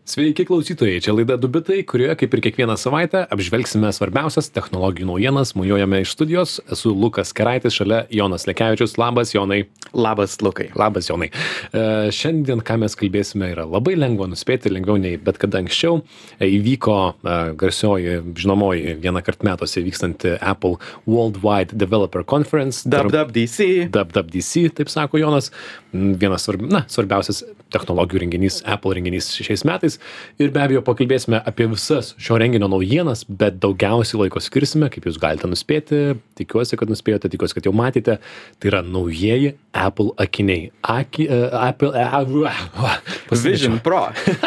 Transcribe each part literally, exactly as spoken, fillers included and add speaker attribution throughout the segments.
Speaker 1: Sveiki klausytojai, čia laida Du bitai, kurioje kaip ir kiekvieną savaitę apžvelgsime svarbiausias technologijų naujienas. Mujuojame iš studijos, esu Lukas Keraitis, šalia Jonas Lekevičius. Labas, Jonai.
Speaker 2: Labas, Lukai.
Speaker 1: Labas, Jonai. E, šiandien, ką mes kalbėsime, yra labai lengva nuspėti, lengviau nei bet kada anksčiau. E, įvyko e, garsioji, žinomoji, vieną kart metuose vykstanti Apple Worldwide Developer Conference.
Speaker 2: W W D C.
Speaker 1: W W D C, taip sako Jonas. Vienas svarbi, na, svarbiausias technologijų renginys, Apple renginys šiais metais. Ir be abejo pakalbėsime apie visas šio renginio naujienas, bet daugiausiai laiko skirsime, kaip jūs galite nuspėti, tikiuosi, kad nuspėjote, tikiuosi, kad jau matėte, tai yra naujieji Apple akiniai. Aki, uh, Apple, uh,
Speaker 2: Vision Pro.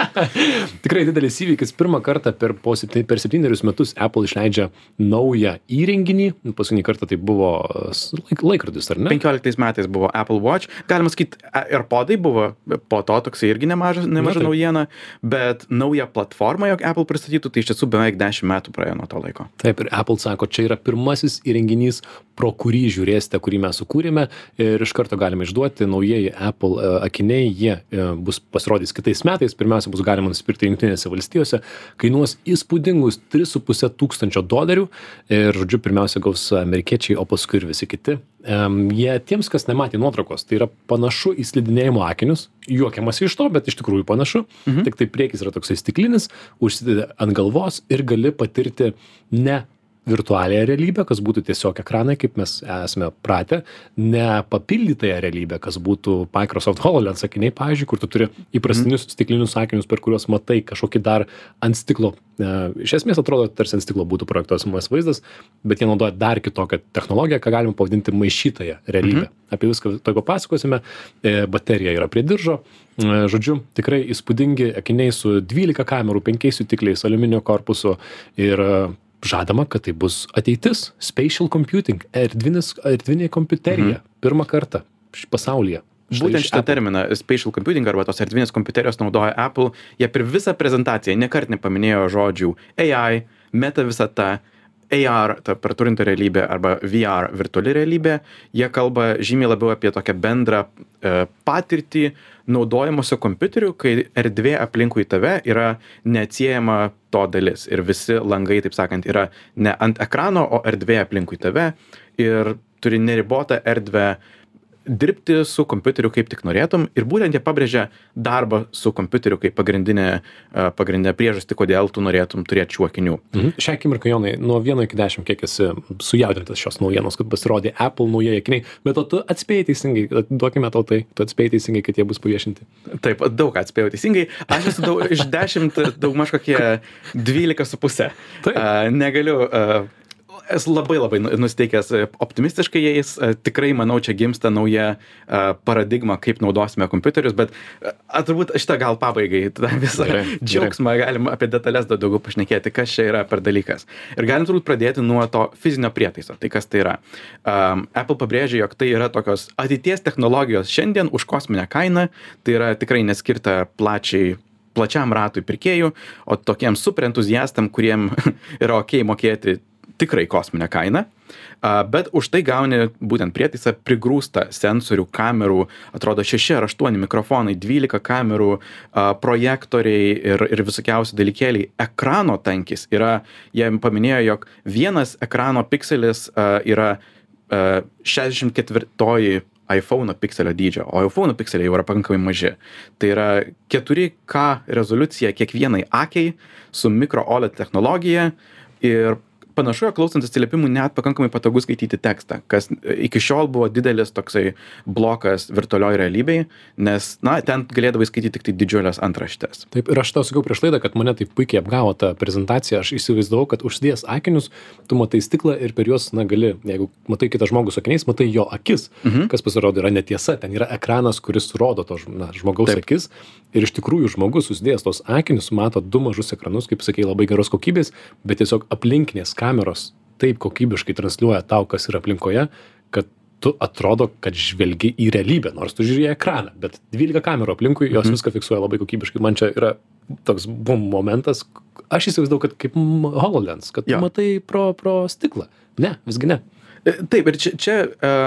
Speaker 1: Tikrai didelis įvykis. Pirmą kartą per, po septy, per septynerius metus Apple išleidžia naują įrenginį. Paskutinį kartą tai buvo laik, laikrodis, ar ne?
Speaker 2: penkioliktais metais buvo Apple Watch. Galima sakyti, AirPodai buvo po to toksai irgi nemaža, nemaža
Speaker 1: Na,
Speaker 2: naujiena, bet naują platformą, jog Apple pristatytų, tai iš tiesų beveik dešimt metų praėjo nuo to laiko.
Speaker 1: Taip, ir Apple sako, čia yra pirmasis įrenginys, pro kurį žiūrėsite, kurį mes sukūrėme, ir iš karto galime išduoti naujieji Apple uh, akiniai, jie uh, bus pasirodys kitais metais, pirmiausia bus galima nusipirkti Jungtinėse valstijose, kainuos įspūdingus tris su puse tūkstančio dolerių ir, žodžiu, pirmiausia gaus amerikiečiai, o paskui ir visi kiti. Um, jie tiems, kas nematė nuotraukos, tai yra panašu į slidinėjimo akinius, juokiamasi iš to, bet iš tikrųjų panašu, mhm. Tik tai priekis yra toksai stiklinis, užsideda ant galvos ir gali patirti ne virtualiąją realybę, kas būtų tiesiog ekranai, kaip mes esame pratę, ne papildytąją realybę, kas būtų Microsoft HoloLens akiniai, pavyzdžiui, kur tu turi įprastinius mm. stiklinius akinius, per kuriuos matai kažkokį dar ant stiklo. E, iš esmės atrodo, tarsi ant stiklo būtų projektuojamas vaizdas, bet jie naudoja dar kitokią technologiją, ką galima pavadinti maišytąją realybę. Mm. Apie viską to papasakosime. E, baterija yra prie diržo. E, žodžiu, tikrai įspūdingi akiniai su dvylika kamerų, penkiais jutikliais, aliuminio korpusu ir žadama, kad tai bus ateitis, spatial computing, erdvinis, erdvinė kompiuterija, mhm. pirmą kartą pasaulyje.
Speaker 2: Būtent šitą terminą, spatial computing arba tos erdvinės kompiuterijos naudoja Apple, jie per visą prezentaciją nekart nepaminėjo žodžių A I, meta visata, A R, ta praturtinta realybė, arba V R, virtuali realybė. Jie kalba žymiai labiau apie tokią bendrą e, patirtį naudojimuose kompiuterių, kai erdvė aplinkui tave yra neatsiejama to dalis. Ir visi langai, taip sakant, yra ne ant ekrano, o erdvė aplinkui tave. Ir turi neribotą erdvę dirbti su kompiuteriu kaip tik norėtum. Ir būtent jie pabrėžia darbą su kompiuteriu kaip pagrindinę, pagrindinę priežastį, kodėl tu norėtum turėti šių akinių.
Speaker 1: Mhm. Šią akimirką, Jonai, nuo vieno iki dešimt, kiek esi sujaudintas šios naujienos, kad pasirodė Apple naujieji akiniai, bet o tu atspėjai teisingai, duokime tau tai, tu atspėjai teisingai, kad jie bus paviešinti.
Speaker 2: Taip, daug atspėjau teisingai. Aš esu daug, iš dešimt daugmaž kokie dvylika su puse. Uh, negaliu... Uh, esu labai labai nusiteikęs optimistiškai jais, tikrai manau, čia gimsta nauja paradigma, kaip naudosime kompiuterius, bet a, turbūt šitą gal pabaigai, tą visą gerai, džiaugsmą gerai. Galim apie detalės daugiau pašnekėti, kas čia yra per dalykas. Ir galim turbūt pradėti nuo to fizinio prietaiso, tai kas tai yra. Um, Apple pabrėžia, jog tai yra tokios ateities technologijos šiandien už kosminę kainą, tai yra tikrai neskirta plačiai plačiam ratui pirkėjų, o tokiems super entuziastam, kuriem yra ok mokėti tikrai kosminę kainą, bet už tai gauni būtent prietaisą prigrūstą sensorių, kamerų, atrodo šeši ar aštuoni mikrofonai, dvylika kamerų, projektoriai ir, ir visokiausi dalykėliai. Ekrano tankis yra, jie paminėjo, jog vienas ekrano pikselis yra šešiasdešimt ketvirtoji iPhone pikselio dydžio, o iPhone pikseliai jau yra pakankamai maži. Tai yra keturi K rezoliucija kiekvienai akiai su micro O L E D technologija ir panašu, klausantis atsiliepimų net pakankamai patogu skaityti tekstą, kas iki šiol buvo didelis toksai blokas virtualioj realybėj, nes, na, ten galėdavai skaityti tik tai didžiulės antraštės.
Speaker 1: Taip, ir aš tau sakiau prieš laidą, kad mane taip puikiai apgavo ta prezentacija, aš įsivaizdavau, kad užsidėjęs akinius, tu matai stiklą ir per juos, na, gali, jeigu matai kitą žmogų su akiniais, matai jo akis, mhm. kas pasirodo yra netiesa, ten yra ekranas, kuris rodo to na, žmogaus taip. Akis, ir iš tikrųjų žmogus užsidėjęs tos akinius mato du mažus ekranus, kaip sakei, labai geros kokybės, bet tiesiog aplinkinės kameros taip kokybiškai transliuoja tau, kas yra aplinkoje, kad tu atrodo, kad žvelgi į realybę, nors tu žiūri į ekraną, bet dvylika kamerų aplinkui, jos mm-hmm. viską fiksuoja labai kokybiškai. Man čia yra toks bum momentas, aš įsivaizdavau, kad kaip HoloLens, kad tu matai pro, pro stiklą. Ne, visgi ne.
Speaker 2: Taip, ir čia, čia uh,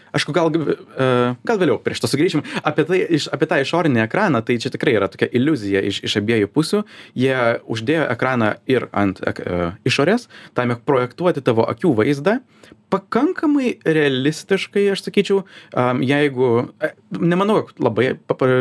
Speaker 2: aš gal, gal vėliau prieš to sugrįšim, apie, tai, iš, apie tą išorinį ekraną, tai čia tikrai yra tokia iliuzija iš, iš abiejų pusių. Jie uždėjo ekraną ir ant uh, išorės, tam projektuoti tavo akių vaizdą, pakankamai realistiškai, aš sakyčiau, um, jeigu, nemanau, labai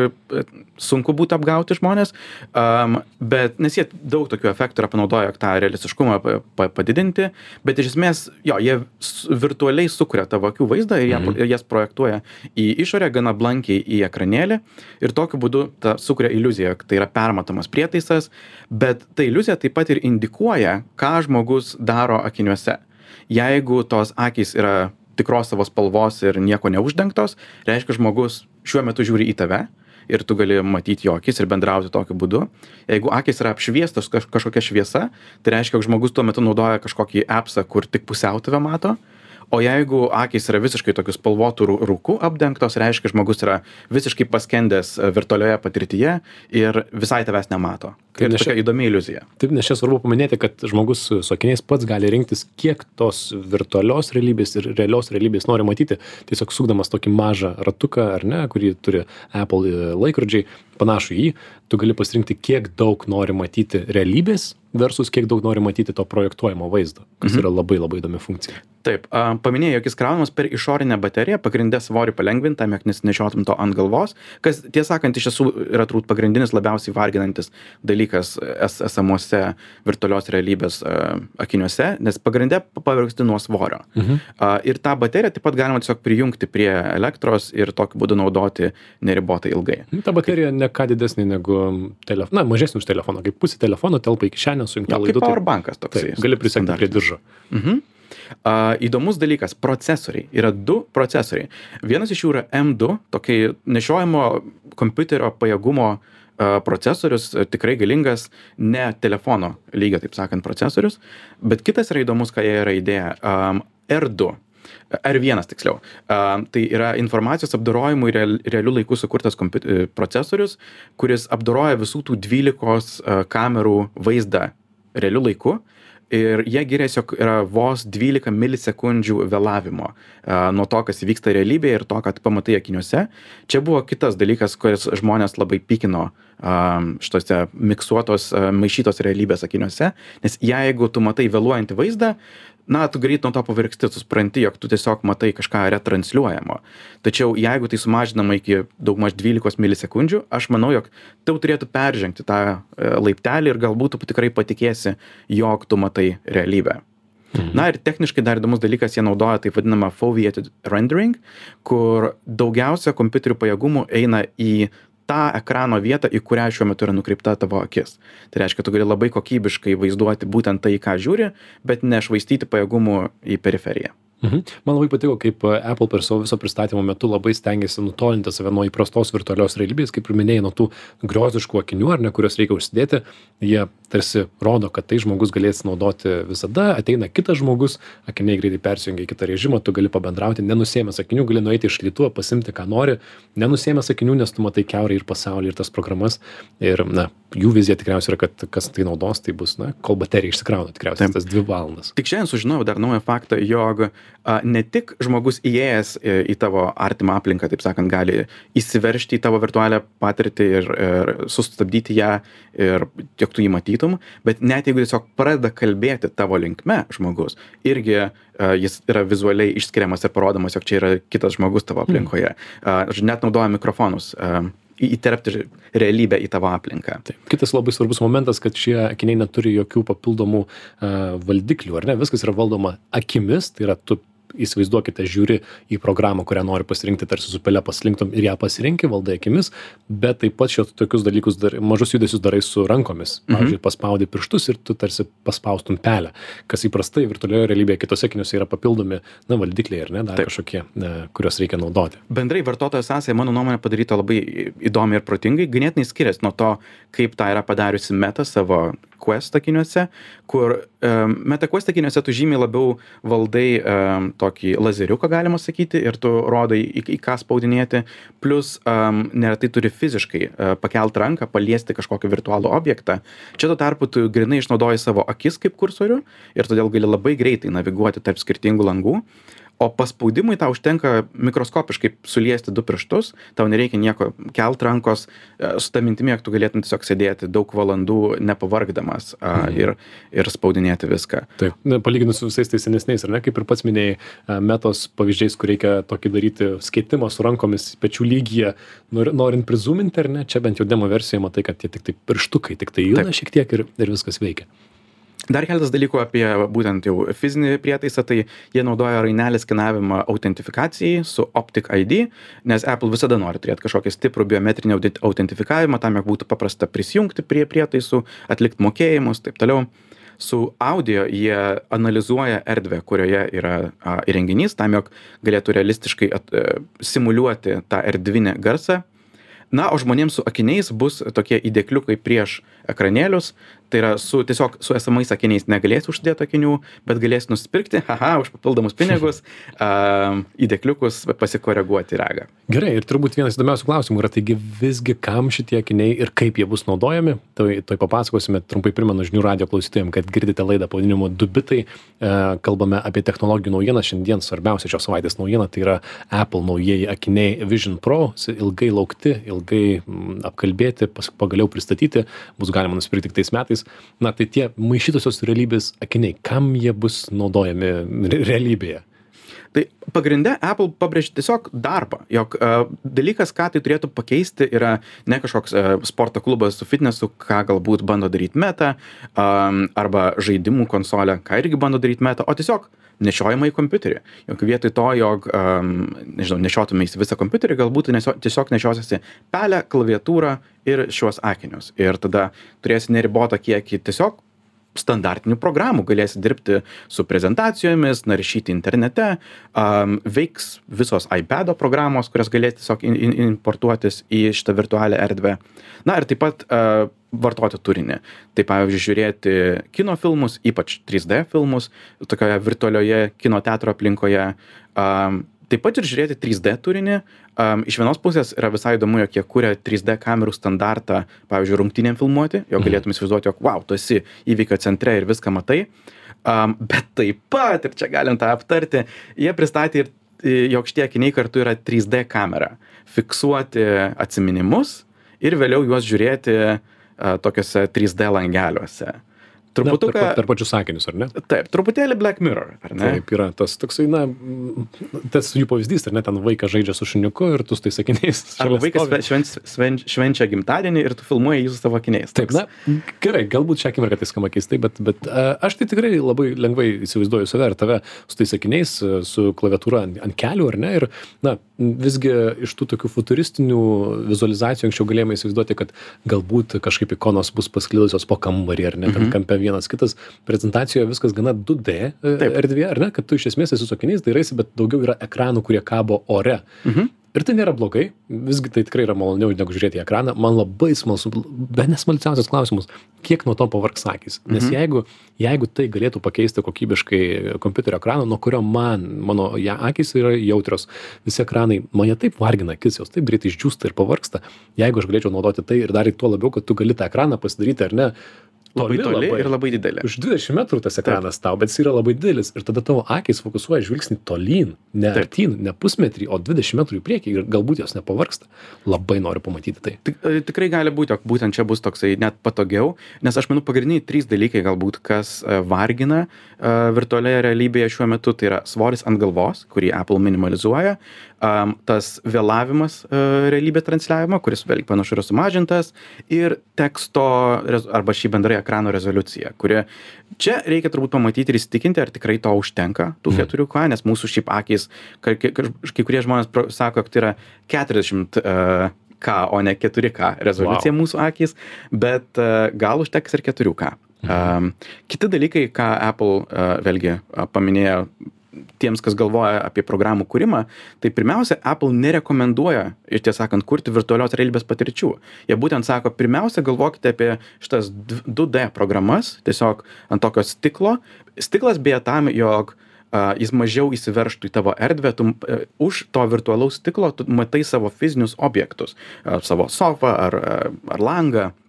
Speaker 2: sunku būtų apgauti žmonės, um, bet, nes jie daug tokių efektų yra panaudoję tą realistiškumą padidinti, bet iš esmės, jo, jie virtualiai sukuria tavo akių vaizdą ir mhm. jas projektuoja į išorę, gana blankiai į ekranėlį ir tokiu būdu ta sukuria iliuziją, kad tai yra permatomas prietaisas, bet ta iliuzija taip pat ir indikuoja, ką žmogus daro akiniuose. Jeigu tos akys yra tikros savo spalvos ir nieko neuždengtos, reiškia, žmogus šiuo metu žiūri į tave ir tu gali matyti jo akis ir bendrauti tokiu būdu. Jeigu akys yra apšviestos kaž, kažkokia šviesa, tai reiškia, kad žmogus tuo metu naudoja kažkokį appsą, kur tik pusiau tave mato. O jeigu akys yra visiškai tokių spalvotų rūkų apdengtos, reiškia, žmogus yra visiškai paskendęs virtualioje patirtyje ir visai tavęs nemato. Tai yra tokia įdomi iliuzija.
Speaker 1: Taip, nes čia svarbu paminėti, kad žmogus su akiniais pats gali rinktis, kiek tos virtualios realybės ir realios realybės nori matyti, tiesiog sukdamas tokį mažą ratuką, ar ne, kurį turi Apple laikrodžiai, panašu į jį, tu gali pasirinkti, kiek daug nori matyti realybės versus kiek daug nori matyti to projektuojamo vaizdo, kas mhm. yra labai labai įdomi funkcija.
Speaker 2: Taip, paminėjau, jog jis kraunamas per išorinę bateriją, pagrindė svorį palengvinta, jog nesinešiotum to ant galvos, kas, tiesą sakant, iš tiesų yra turbūt pagrindinis labiausiai varginantis dalykas es, esamuose virtualios realybės uh, akiniuose, nes pagrindė pavargsti nuo svorio. Mhm. Uh, ir tą bateriją taip pat galima tiesiog prijungti prie elektros ir tokiu būdu naudoti neribotai ilgai.
Speaker 1: Ta baterija ne ką didesnė negu telefoną, na, mažesnė už telefoną, kaip pusė telefono telpa į kišenę su jungta laidu.
Speaker 2: Kaip powerbankas toksai.
Speaker 1: Taip, gali prisegti prie diržo.
Speaker 2: Mhm. Uh, įdomus dalykas, procesoriai. Yra du procesoriai. Vienas iš jų yra M du, tokiai nešiojamo kompiuterio pajėgumo uh, procesorius, tikrai galingas, ne telefono lygio, taip sakant, procesorius, bet kitas yra įdomus, ką jie yra įdėję, um, R du. R vienas tiksliau. Uh, tai yra informacijos apdorojimui real, realių laikų sukurtas kompiu- procesorius, kuris apdoroja visų tų dvylikos uh, kamerų vaizdą realių laikų. Ir jie tiesiog yra vos dvylika milisekundžių vėlavimo uh, nuo to, kas įvyksta realybėje ir to, kad pamatai akiniuose. Čia buvo kitas dalykas, kuris žmonės labai pykino uh, šitose miksuotos, uh, maišytos realybės akiniuose, nes jeigu tu matai vėluojantį vaizdą, na, tu greit nuo to pavirksti, tu supranti, jog tu tiesiog matai kažką retransliuojamo. Tačiau jeigu tai sumažinama iki daugmaž dvylikos milisekundžių, aš manau, jog tau turėtų peržengti tą laiptelį ir galbūt tu tikrai patikėsi, jog tu matai realybę. Mhm. Na ir techniškai dar įdomus dalykas, jie naudoja taip vadinamą foveated rendering, kur daugiausia kompiuterių pajėgumų eina į tą ekrano vietą, į kurią šiuo metu yra nukreipta tavo akis. Tai reiškia, tu gali labai kokybiškai vaizduoti būtent tai, ką žiūri, bet nešvaistyti pajėgumų į periferiją.
Speaker 1: Mhm. Man labai patiko, kaip Apple per savo viso pristatymo metu labai stengiasi nutolinti save nuo įprastos virtualios realybės, kaip ir minėjai, nuo tų grioziškų akinių, ar ne, kuriuos reikia užsidėti. Jie tarsi rodo, kad tai žmogus galės naudoti visada, ateina kitas žmogus, akiniai greitai persijungia į kitą režimą, tu gali pabendrauti, nenusėmęs akinių, gali nueiti iš šaldytuvo, pasimti, ką nori, nenusėmęs akinių, nes tu matai kiaurai ir pasaulį, ir tas programas. Ir, na, jų vizija tikriausiai yra, kad kas tai naudos, tai bus, na, kol baterija išsikrauna, tikriausiai Taip. tas dvi valandas.
Speaker 2: Tik šiandien sužinojau dar naują faktą, jog a, ne tik žmogus įėjęs į, į tavo artimą aplinką, taip sakant, gali įsiveržti į tavo virtualią patirtį ir, ir sustabdyti ją ir jog tu jį matytum, bet net jeigu tiesiog pradeda kalbėti tavo linkme žmogus, irgi a, jis yra vizualiai išskiriamas ir parodomas, jog čia yra kitas žmogus tavo aplinkoje. A, net naudoja mikrofonus. A, įterpti realybę į tavo aplinką.
Speaker 1: Taip. Kitas labai svarbus momentas, kad šie akiniai neturi jokių papildomų uh, valdiklių, ar ne? Viskas yra valdoma akimis, tai yra tu įsivaizduokite, žiūri į programą, kurią nori pasirinkti, tarsi su pele paslinktum ir ją pasirinki, valdai akimis, bet taip pat šios tokius dalykus, dar, mažus judesius darai su rankomis. Pavyzdžiui, mhm. paspaudi pirštus ir tu tarsi paspaustum pelę, kas įprastai virtualioje realybėje kitose akiniuose yra papildomi, na, valdikliai, ar ne, dar taip. kažkokie, ne, kuriuos reikia naudoti.
Speaker 2: Bendrai vartotojo sąsaja, mano nuomonė, padaryta labai įdomiai ir protingai, ganėtinai skiriasi nuo to, kaip tą yra padariusi Meta savo Quest akiniuose, kur um, Meta Quest akiniuose tu žymiai labiau valdai um, tokį lazeriuką, galima sakyti, ir tu rodai, į, į ką spaudinėti, plus um, neretai turi fiziškai uh, pakelt ranką, paliesti kažkokį virtualų objektą. Čia tuo tarpu tu grinai išnaudoji savo akis kaip kursorių ir todėl gali labai greitai naviguoti tarp skirtingų langų. o paspaudimui tau užtenka mikroskopiškai suliesti du pirštus, tau nereikia nieko kelt rankos, su ta mintimi, jog tu galėtum tiesiog sėdėti daug valandų nepavargdamas mhm. ir, ir spaudinėti viską.
Speaker 1: Taip, palyginus su visais tais senesniais, ar ne, kaip ir pats minėjai, metos pavyzdžiais, kur reikia tokį daryti skaitimą su rankomis pečių lygyje, norint prizuminti, ar ne, čia bent jau demo versijoje matai, kad tie tik tai pirštukai, tik tai juda šiek tiek ir, ir viskas veikia.
Speaker 2: Dar keletas dalykų apie būtent jau fizinį prietaisą, tai jie naudoja rainelės skenavimą autentifikacijai su Optic I D, nes Apple visada nori turėti kažkokį stiprų biometrinį autentifikavimą, tam, jog būtų paprasta prisijungti prie prietaisų, atlikti mokėjimus, taip toliau. Su audio jie analizuoja erdvę, kurioje yra a, įrenginys, tam, jog galėtų realistiškai at, a, simuliuoti tą erdvinę garsą. Na, o žmonėms su akiniais bus tokie įdėkliukai prieš ekranėlius, tai yra su tiesiog su esamais akiniais negalėsi užsidėti akinių, bet galėsi nusipirkti, haha, už papildomus pinigus, uh, įdėkliukus pasikoreguoti regą.
Speaker 1: Gerai, ir turbūt vienas įdomiausių klausimų yra, taigi visgi kam šitie akiniai ir kaip jie bus naudojami, tai, tai papasakosime, trumpai primenu žinių radijo klausytojams, kad girdite laidą pavadinimu du bitai, uh, kalbame apie technologijų naujieną, šiandien svarbiausia šios savaitės naujiena, tai yra Apple naujieji akiniai Vision Pro, ilgai laukti, ilgai mm, apkalbėti, pas, pagaliau pristatyti, bus galima nusipirkti tik tais metais. Na, tai tie maišytosios realybės akiniai, kam jie bus naudojami re realybėje?
Speaker 2: Tai pagrinde Apple pabrėžia tiesiog darbą, jog uh, dalykas, ką tai turėtų pakeisti, yra ne kažkoks uh, sporto klubas su fitnesu, ką galbūt bando daryti Meta, um, arba žaidimų konsolė, ką irgi bando daryti Meta, o tiesiog nešiojama į kompiuterį. Jog vietoj to, jog, um, nežinau, nešiotumės visą kompiuterį, galbūt nesio, tiesiog nešiosiasi pelę, klaviatūrą ir šiuos akinius. Ir tada turėsi neribotą kiekį tiesiog standartinių programų, galėsi dirbti su prezentacijomis, naršyti internete, um, veiks visos iPad'o programos, kurias galėsi tiesiog in, in, importuotis į šitą virtualią erdvę. Na ir taip pat uh, vartoti turinį. Tai pavyzdžiui, žiūrėti kino filmus, ypač trys D filmus, tokioje virtualioje kino teatro aplinkoje. Um, Taip pat ir žiūrėti trys D turinį. Um, iš vienos pusės yra visai įdomu, jog jie kuria trys D kamerų standartą, pavyzdžiui, rungtynėm filmuoti, jog galėtum įsivaizduoti, jog wow, tu esi įvykio centre ir viską matai. Um, bet taip pat, ir čia galim tą aptarti, jie pristatė ir, jog šitie akiniai kartu yra trys D kamera. Fiksuoti atsiminimus ir vėliau juos žiūrėti uh, tokiuose trys D langeliuose.
Speaker 1: Truputuką... Per, per pačius sakinius, ar ne?
Speaker 2: Taip, truputėlį Black Mirror, ar ne?
Speaker 1: Taip, yra tas toksai, na, tas jų pavyzdys, ar ne, ten vaikas žaidžia su šuniuku ir tu su tais sakiniais.
Speaker 2: Arba vaikas švenčia, švenčia, švenčia gimtadienį ir tu filmuoji jį su savo akiniais.
Speaker 1: Taip, na, gerai, galbūt šią akimirką tai skamba keistai, bet, bet uh, aš tai tikrai labai lengvai įsivaizduoju save ir tave su tais sakiniais, su klaviatūra ant, ant kelių, ar ne? Ir, na, visgi iš tų tokių futuristinių vizualizacijų anksčiau galėjome įsivaizduoti, kad galbūt kažkaip ikonos bus pasklidusios po kambarį, ar ne, ten kampe vienas kitas. Prezentacijoje viskas gana du D erdvėje, ar ne, kad tu iš esmės esi su akiniais dairaisi, bet daugiau yra ekranų, kurie kabo ore. Mhm. Ir tai nėra blogai, visgi tai tikrai yra maloniau negu žiūrėti į ekraną. Man labai smalsu, be nesmalsiausias klausimas, kiek nuo to pavargs akys. Nes mhm. jeigu, jeigu tai galėtų pakeisti kokybiškai kompiuterio ekraną, nuo kurio man, mano ja, akys yra jautrios, visi ekranai, mane taip vargina akis, jos taip greitai išdžiūsta ir pavargsta. Jeigu aš galėčiau naudoti tai ir dar tuo labiau, kad tu gali tą ekraną pasidaryti, ar ne,
Speaker 2: Labai toli, toli ir labai didelė.
Speaker 1: Už dvidešimt metrų tas ekranas tau, bet jis yra labai didelis ir tada tavo akys fokusuoja žvilgsnį tolyn, ne
Speaker 2: Taip.
Speaker 1: artyn, ne pusmetrį, o dvidešimt metrų į priekį ir galbūt jos nepavargsta. Labai noriu pamatyti tai.
Speaker 2: Tik, tikrai gali būti, jog būtent čia bus toksai net patogiau, nes aš manau pagrindiniai trys dalykai galbūt, kas vargina uh, virtualioje realybėje šiuo metu, tai yra svoris ant galvos, kurį Apple minimalizuoja, um, tas vėlavimas uh, realybės transliavimo, kuris vėlgi panašu yra sumažintas, ir teksto arba šį bendrai ekrano rezoliucija, kuri čia reikia turbūt pamatyti ir įsitikinti, ar tikrai to užtenka, tų keturių K, nes mūsų šiaip akys, kai, kai, kai kurie žmonės sako, kad tai yra keturiasdešimt K, o ne keturi K rezoliucija wow. mūsų akys, bet uh, gal užteks ir keturių K. Mhm. Um, kiti dalykai, ką Apple uh, vėlgi uh, paminėjo tiems, kas galvoja apie programų kūrimą, tai pirmiausia, Apple nerekomenduoja, ir tiesą sakant, kurti virtualios realybės patirčių. Jie būtent sako, pirmiausia, galvokite apie šitas du D programas, tiesiog ant tokio stiklo. Stiklas beje tam, jog uh, jis mažiau įsiverštų į tavo erdvę, tu uh, už to virtualaus stiklo tu matai savo fizinius objektus, uh, savo sofą ar, uh, ar langą.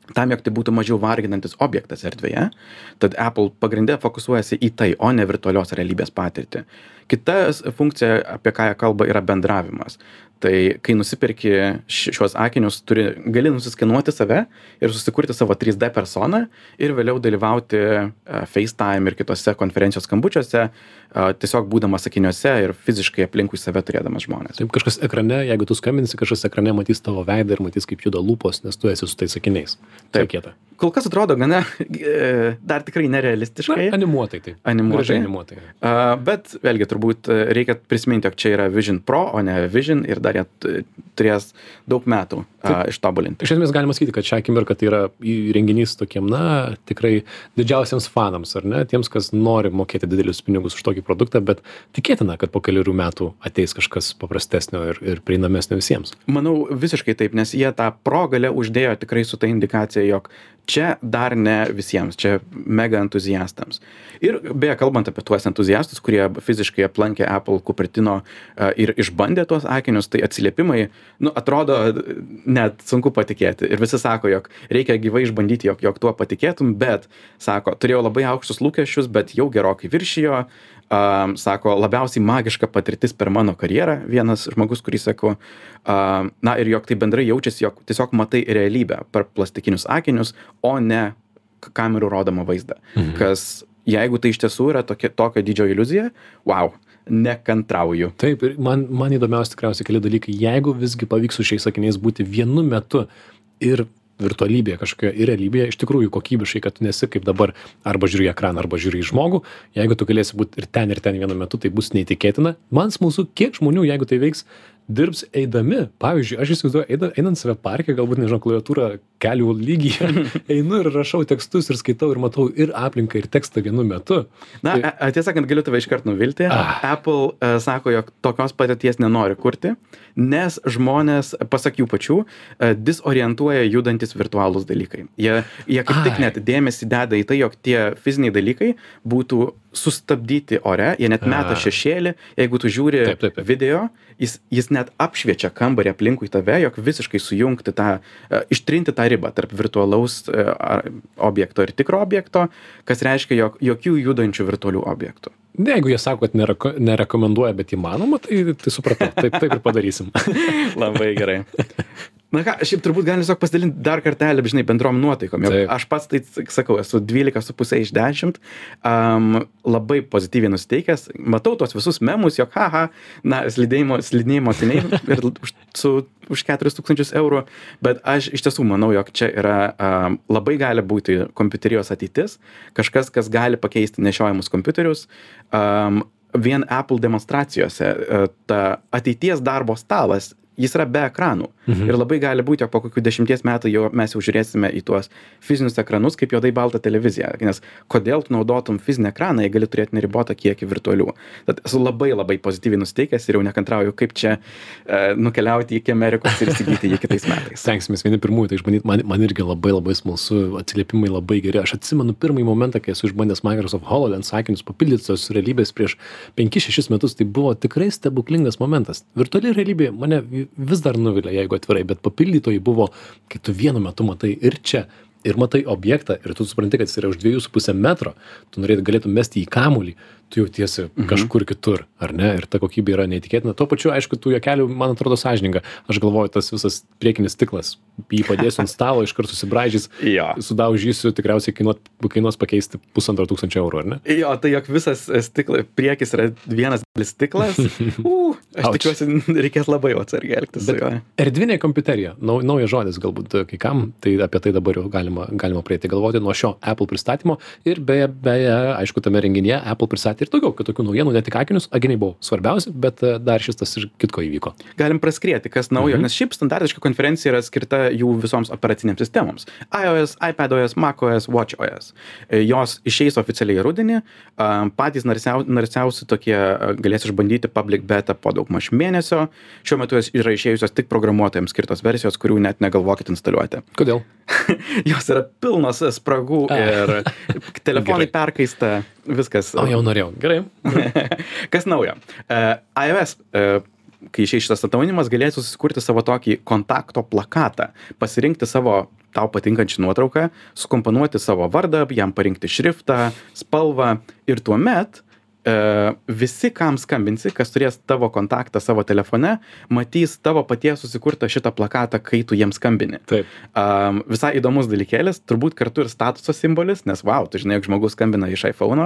Speaker 2: tam, jog tai būtų mažiau varginantis objektas erdvėje, tad Apple pagrinde fokusuojasi į tai, o ne virtualios realybės patirtį. Kita funkcija, apie ką jie kalba, yra bendravimas. Tai kai nusipirki šiuos akinius, turi, gali nusiskenuoti save ir susikurti savo trys D personą ir vėliau dalyvauti FaceTime ir kitose konferencijos skambučiuose, tiesiog būdamas akiniuose ir fiziškai aplinkui save turėdamas žmonės.
Speaker 1: Taip, kažkas ekrane, jeigu tu skambinsi, kažkas ekrane matys tavo veidą ir matys, kaip juda lūpos, nes tu esi su tais akiniais.
Speaker 2: Taip, kieta. Kol kas atrodo gana, dar tikrai nerealistiškai.
Speaker 1: Na, animuotai tai.
Speaker 2: Animuotai.
Speaker 1: animuotai.
Speaker 2: Uh, bet vėlgi turbūt reikia prisiminti, jog čia yra Vision Pro, o ne Vision ir dar jie turės daug metų uh, ištobulinti.
Speaker 1: Iš esmės galima sakyti, kad šią akimirką tai yra įrenginys tokiem, na, tikrai didžiausiams fanams, ar ne? Tiems, kas nori mokėti didelius pinigus už tokį produktą, bet tikėtina, kad po kelių metų ateis kažkas paprastesnio ir, ir prieinamesnio visiems.
Speaker 2: Manau, visiškai taip, nes jie tą Pro gale uždėjo tikrai su ta indikacija, jog čia dar ne visiems, čia mega entuziastams. Ir beje, kalbant apie tuos entuziastus, kurie fiziškai aplankė Apple Cupertino uh, ir išbandė tuos akinius, tai atsiliepimai, nu, atrodo net sunku patikėti. Ir visi sako, jog reikia gyvai išbandyti, jog, jog tuo patikėtum, bet, sako, turėjau labai aukštus lūkesčius, bet jau gerokai viršijo. Um, sako, labiausiai magiška patirtis per mano karjerą, vienas žmogus, kurį sako, um, na ir jog tai bendrai jaučiasi, jog tiesiog matai realybę per plastikinius akinius, o ne kamerų rodomą vaizdą. Mhm. Kas, jeigu tai iš tiesų yra tokia, tokio dydžio iliuzija, wow, nekantrauju.
Speaker 1: Taip, ir man, man įdomiausia tikriausiai keli dalykai, jeigu visgi pavyks su šiais akiniais būti vienu metu ir virtualybėje kažkokioje ir realybėje, iš tikrųjų kokybiškai, kad tu nesi kaip dabar arba žiūri į ekraną, arba žiūri į žmogų, jeigu tu galėsi būti ir ten, ir ten vienu metu, tai bus neįtikėtina. Man smalsu, kiek žmonių, jeigu tai veiks, dirbs eidami. Pavyzdžiui, aš įsivaizduoju, einant save parke, galbūt, nežinau, klaviatūrą kelių lygyje, einu ir rašau tekstus ir skaitau ir matau ir aplinką, ir tekstą vienu metu.
Speaker 2: Na, tai... tiesą sakant, galiu tave iškart nuvilti. Ah. Apple uh, sako, jog tokios patirties nenori kurti, nes žmonės, pasak jų pačių, uh, disorientuoja judantis virtualūs dalykai. Jie, jie kaip tik net dėmesį deda į tai, jog tie fiziniai dalykai būtų sustabdyti ore, jie net meta šešėlį, jeigu tu žiūri taip, taip, taip. video, jis, jis net apšviečia kambarį aplinkui tave, jog visiškai sujungti tą, uh, ištrinti tą ribą tarp virtualaus uh, objekto ir tikro objekto, kas reiškia, jog jokių judančių virtualių objektų.
Speaker 1: Ne, jeigu jie sako, kad nereko, nerekomenduoja, bet įmanoma, tai, tai supratau, taip, taip ir padarysim.
Speaker 2: Labai gerai. Na ką, šiaip turbūt galim tiesiog pasidalinti dar kartelį, žinai, bendrom nuotaikom. Aš pats tai sakau, esu dvylika su puse iš dešimt, um, labai pozityviai nusiteikęs, matau tos visus memus, jog haha, na, slidėjimo, slidinėjimo akiniai ir už, su, už keturis tūkstančius eurų, bet aš iš tiesų manau, jog čia yra um, labai gali būti kompiuterijos ateitis, kažkas, kas gali pakeisti nešiojamus kompiuterius. Um, vien Apple demonstracijose uh, ta ateities darbo stalas, jis yra be ekranų. Mhm. Ir labai gali būti, jog po kokių dešimties metų jau mes jau žiūrėsime į tuos fizinius ekranus kaip juodai baltą televiziją. Nes kodėl tu naudotum fizinį ekraną, jei gali turėti neribotą kiekį virtualių. Tad esu labai labai pozityviai nusteikęs ir jau nekantrauju, kaip čia uh, nukeliauti iki Amerikos ir įsigyti jį kitais metais.
Speaker 1: Stengsimės vieni pirmųjų tai išbandyti. Man, man irgi labai labai smalsu, atsiliepimai labai geri. Aš atsimenu pirmąjį momentą, kai esu išbandęs Microsoft HoloLens akinius papildytos realybės prieš penkis šešis metus. Tai buvo tikrai stebuklingas momentas. Virtuali realybė mane vis dar nuvilia, jeigu atvirai, bet papildytojai buvo, kai tu vienu metu matai ir čia, ir matai objektą, ir tu supranti, kad jis yra už dviejų su pusę metro, tu norėtum galėtum mesti į kamuolį, tu jautiesi mhm. kažkur kitur, ar ne? Ir ta kokybė yra neįtikėtina. Tuo pačiu, aišku, tų juokelių, man atrodo, sąžininga. Aš galvoju, tas visas priekinis stiklas, jį padėsiu ant stalo, iškart susibraižys, ja. Sudaužysiu, tikriausiai kainuot, kainuos pakeisti pusantro tūkstančio eurų, ar ne?
Speaker 2: Jo, tai jog visas stiklas, priekis yra vienas stiklas, uh, aš Auč. tikiuosi, reikės labai atsargiai elgtis.
Speaker 1: Erdvinė kompiuterija, nau, naujas žodis galbūt kai kam, tai apie tai dabar jau galima, galima prieiti galvoti nuo šio Apple pristatymo ir beje, beje, aišku, tame renginyje Apple pristatė ir daugiau, kad tokių naujienų, ne tik akinius, akiniai buvo svarbiausi, bet dar šis tas ir kitko įvyko.
Speaker 2: Galim praskrieti, kas naujo, mhm. nes šiaip standartiška konferencija yra skirta jų visoms operacinėms sistemoms. iOS, iPadOS, macOS, WatchOS. Jos išeis oficialiai rudenį, patys narsiausi, narsiausi tokie galės išbandyti public beta po daugmaž mėnesio. Šiuo metu yra išėjusios tik programuotojams skirtos versijos, kurių net negalvokit instaliuoti.
Speaker 1: Kodėl?
Speaker 2: Jos yra pilnos spragų ir telefonai perkaista, viskas.
Speaker 1: O jau norėjau. Gerai.
Speaker 2: Kas naujo? Uh, iOS uh, kai išeis šitas atnaujinimas, galėsi susikurti savo tokį kontakto plakatą, pasirinkti savo tau patinkančią nuotrauką, sukomponuoti savo vardą, jam parinkti šriftą, spalvą ir tuomet Uh, visi, kam skambinsi, kas turės tavo kontaktą savo telefone, matys tavo paties susikurtą šitą plakatą, kai tu jiems skambini.
Speaker 1: Taip.
Speaker 2: Um, visai įdomus dalykėlis, turbūt kartu ir statuso simbolis, nes wow, tu žinai, jog žmogus skambina iš iPhone'o.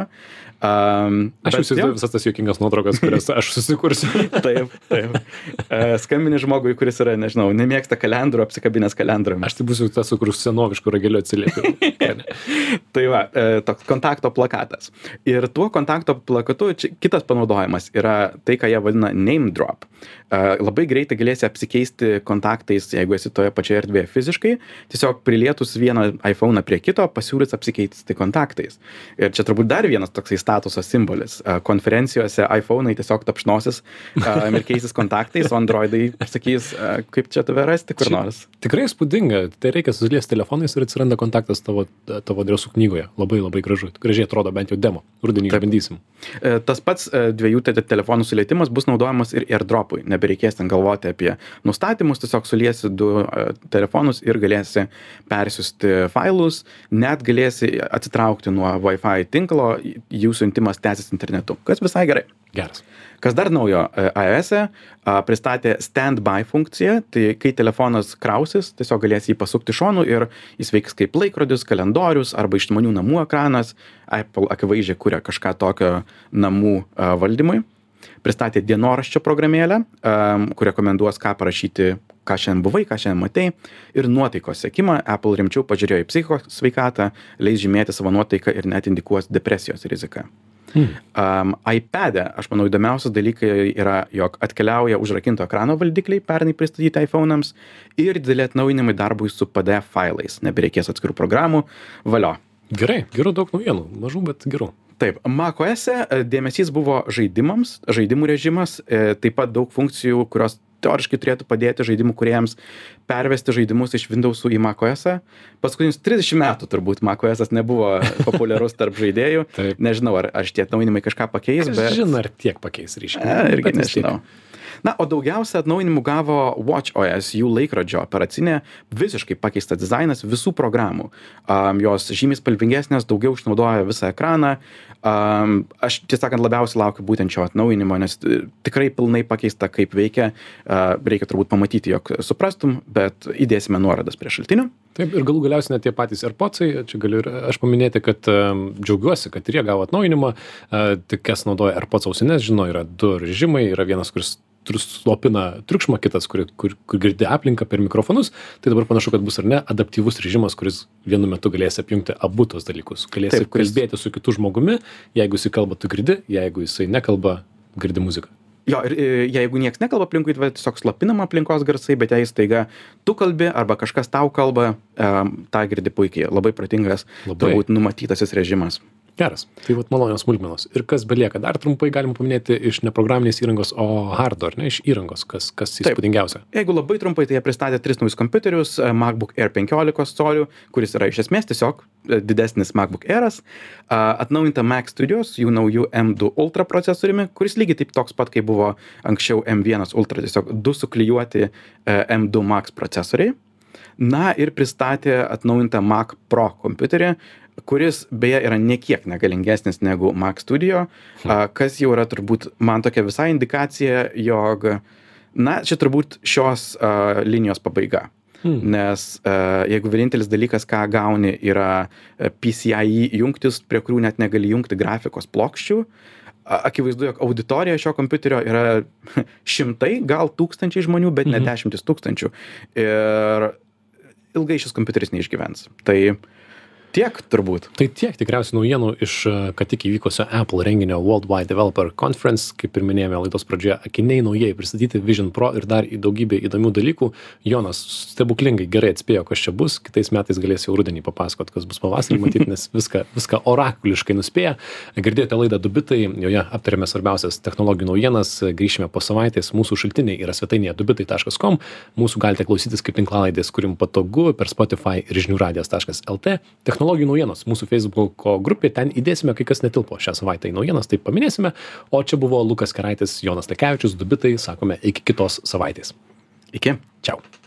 Speaker 2: Um,
Speaker 1: aš įsivaizduoju visas tas juokingas nuotraukas, kurias aš susikursiu.
Speaker 2: Taip, taip. Uh, skambini žmogui, kuris yra, nežinau, nemėgsta kalendrų, apsikabinęs kalendrų.
Speaker 1: Aš tai būsiu tas, kur senoviškų ragelių atsiliepia.
Speaker 2: Tai va, uh, toks kontakto plakatas. Ir tuo kontakto plakatu Čia kitas panaudojimas yra tai, ką jie vadina name drop. Uh, labai greitai galėsi apsikeisti kontaktais, jeigu esi toje pačioje erdvėje fiziškai, tiesiog prilietus vieną iPhone'ą prie kito, pasiūlys apsikeisti kontaktais. Ir čia turbūt dar vienas toksai statuso simbolis. Uh, konferencijose iPhone'ai tiesiog tapšnosis uh, ir keisis kontaktais, o Androidai sakys, uh, kaip čia tave rasti kur nors.
Speaker 1: Tikrai spūdinga, tai reikia susiliesti telefonais ir atsiranda kontaktas tavo, tavo adresų knygoje. Labai labai gražu, gražiai atrodo, bent jau demo. Rudenį išbandysim.
Speaker 2: Tas pats dviejų telefonų sulietimas bus naudojamas ir airdropui. Nebereikės ten galvoti apie nustatymus, tiesiog suliesi du telefonus ir galėsi persiųsti failus, net galėsi atsitraukti nuo Wi-Fi tinklo, jų siuntimas tęsis internetu, kas visai gerai.
Speaker 1: Geras.
Speaker 2: Kas dar naujo iOS-e, pristatė standby funkciją, tai kai telefonas krausis, tiesiog galės jį pasukti šonu ir jis veiks kaip laikrodis, kalendorius arba išmanių namų ekranas. Apple akivaizdžiai kuria kažką tokio namų valdymui. Pristatė dienoraščio programėlę, kur rekomenduos, ką parašyti, ką šiandien buvai, ką šiandien matei, ir nuotaikos sekimą. Apple rimčiau pažiūrėjo į psichikos sveikatą, leis žymėti savo nuotaiką ir net indikuos depresijos riziką. Hmm. Um, iPad'e, aš manau, įdomiausias dalykai yra, jog atkeliauja užrakinto ekrano valdikliai pernai pristatyti iPhone'ams ir dideli atnaujinimai darbui su P D F failais. Nebereikės atskirų programų. Valio.
Speaker 1: Gerai, gerų daug naujienų. Mažų, bet gerų.
Speaker 2: Taip, macOS'e dėmesys buvo žaidimams, žaidimų režimas, taip pat daug funkcijų, kurios teoriškai turėtų padėti žaidimų kūrėjams pervesti žaidimus iš Windows'ų į macOS'ą. Paskutinius trisdešimt metų turbūt macOS'as nebuvo populiarus tarp žaidėjų. Taip. Nežinau, ar, ar šitie atnaujinimai kažką pakeis, bet...
Speaker 1: Žinau, ar tiek pakeis ryškiai.
Speaker 2: E, irgi nežinau. Na, o daugiausia atnaujinimų gavo WatchOS, jų laikrodžio operacinė, visiškai pakeistas dizainas visų programų. Um, jos žymiai spalvingesnės, daugiau išnaudoja visą ekraną. Um, aš, tiesą sakant, labiausiai laukiu būtent šio atnaujinimo, nes tikrai pilnai pakeista, kaip veikia. Uh, reikia turbūt pamatyti, jog suprastum, bet įdėsime nuorodas prie šaltinių.
Speaker 1: Taip, ir galų galiausiai net tie patys AirPods'ai, čia galiu ir aš paminėti, kad um, džiaugiuosi, kad ir jie gavo atnaujinimą. Uh, tik kas naudoja AirPods ausines, žino, yra du režimai, yra vienas, kuris slopina triukšmą, kitas, kur, kur, kur girdi aplinką per mikrofonus, tai dabar panašu, kad bus ar ne adaptyvus režimas, kuris vienu metu galės apjungti abu tos dalykus. Galėsi Taip, kalbėti kuris... su kitu žmogumi, jeigu jisai kalba, tu girdi, jeigu jisai nekalba, girdi muziką.
Speaker 2: Jo, ir jeigu nieks nekalba aplinkui, tai tiesiog slopinama aplinkos garsai, bet jei staiga tu kalbi arba kažkas tau kalba, um, tą girdi puikiai. Labai pratingas, Labai. turbūt numatytasis režimas.
Speaker 1: Geras. Tai vat malonios smulkmenos. Ir kas belieka, dar trumpai galima paminėti iš neprograminės įrangos, o hardware, ne iš įrangos, kas, kas įspūdingiausia.
Speaker 2: Jeigu labai trumpai, tai jie pristatė tris naujus kompiuterius, MacBook Air penkiolikos colių, kuris yra iš esmės tiesiog didesnis MacBook Airas, atnaujinta Mac Studios, jų naujų M du Ultra procesoriumi, kuris lygiai taip toks pat, kaip buvo anksčiau M vienas Ultra, tiesiog du suklijuoti M du Max procesoriai. Na ir pristatė atnaujintą Mac Pro kompiuterį, kuris beje yra nekiek negalingesnis negu Mac Studio, kas jau yra turbūt man tokia visai indikacija, jog, na, čia turbūt šios uh, linijos pabaiga. Hmm. Nes uh, jeigu vienintelis dalykas, ką gauni, yra P C I E jungtis, prie kurių net negali jungti grafikos plokščių, akivaizdu, jog auditorija šio kompiuterio yra šimtai, gal tūkstančiai žmonių, bet ne dešimtis tūkstančių. Ir ilgai šis kompiuteris neišgyvens. Tai tiek turbūt.
Speaker 1: Tai tiek tikriausiai naujienų iš ką tik įvykusio Apple renginio Worldwide Developer Conference, kaip ir minėjome laidos pradžioje, akiniai naujai pristatyti Vision Pro ir dar į daugybę įdomių dalykų. Jonas stebuklingai gerai atspėjo, kas čia bus, kitais metais galės jau rudenį papasakot, kas bus pavasarį matyti, nes viską, viską orakuliškai nuspėja. Girdėjote laidą du bitai, joje aptarėme svarbiausias technologijų naujienas, grįšime po savaitės, mūsų šaltiniai yra svetainėje du bitai taškas com, mūsų galite klausytis kaip tinklalaidės, kur jums patogu per Spotify ir žinių radijas taškas lt. technologijų naujienos mūsų Facebooko grupė, ten įdėsime kai kas netilpo šią savaitę į naujienas, tai paminėsime. O čia buvo Lukas Keraitis, Jonas Lekevičius, du bitai, sakome iki kitos savaitės.
Speaker 2: Iki.
Speaker 1: Čiau.